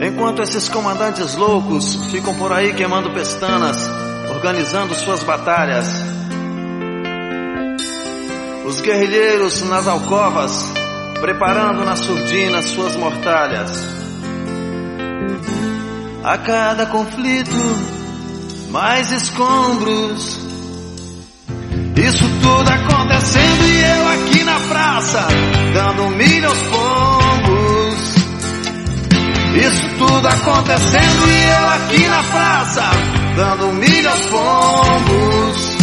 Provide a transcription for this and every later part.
Enquanto esses comandantes loucos ficam por aí queimando pestanas, organizando suas batalhas, os guerrilheiros nas alcovas, preparando na surdina suas mortalhas. A cada conflito, mais escombros. Isso tudo acontecendo e eu aqui na praça, dando milho aos pombos. Isso tudo acontecendo e eu aqui na praça, dando milho aos pombos.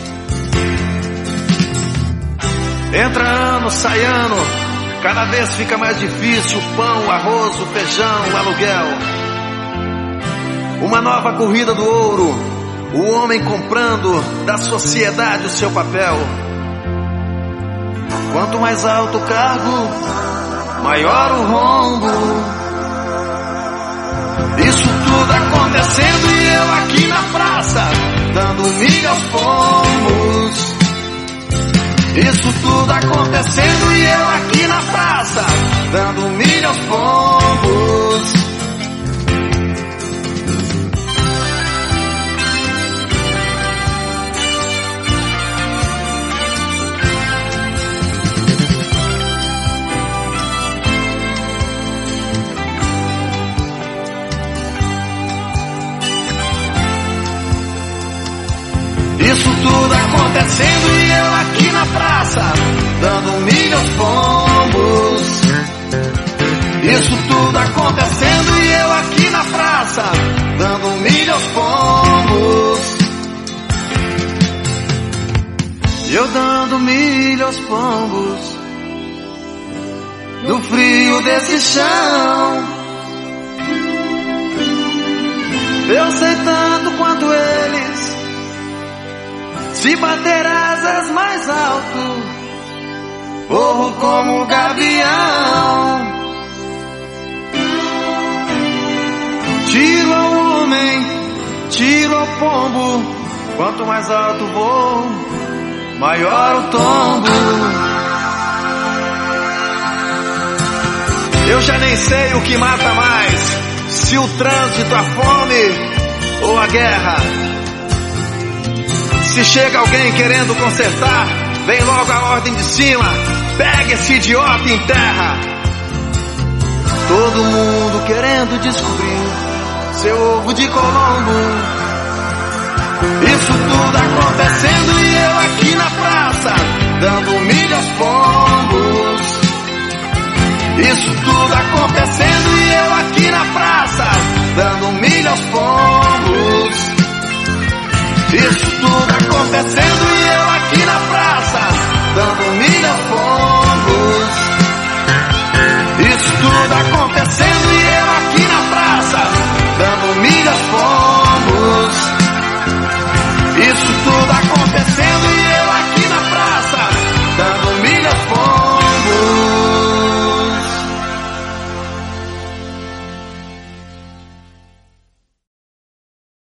Entra ano, sai ano, cada vez fica mais difícil o pão, o arroz, o feijão, o aluguel. Uma nova corrida do ouro, o homem comprando da sociedade o seu papel. Quanto mais alto o cargo, maior o rombo. Isso tudo acontecendo e eu aqui na praça, dando milho aos pombos. Isso tudo acontecendo e eu aqui na praça, dando milho aos pombos. Isso tudo acontecendo e eu aqui na praça, dando milho aos pombos. Isso tudo acontecendo e eu aqui na praça, dando milho aos pombos. Eu dando milho aos pombos, no frio desse chão. Eu sei tanto quanto eles, se bater asas mais alto, voo como gavião. Tiro ao homem, tiro ao pombo, quanto mais alto voo, maior o tombo. Eu já nem sei o que mata mais, se o trânsito, a fome ou a guerra. Se chega alguém querendo consertar, vem logo a ordem de cima, pega esse idiota em terra. Todo mundo querendo descobrir seu ovo de Colombo. Isso tudo acontecendo e eu aqui na praça, dando milho aos pombos. Isso tudo acontecendo e eu aqui na praça, dando milho aos pombos. Isso tudo acontecendo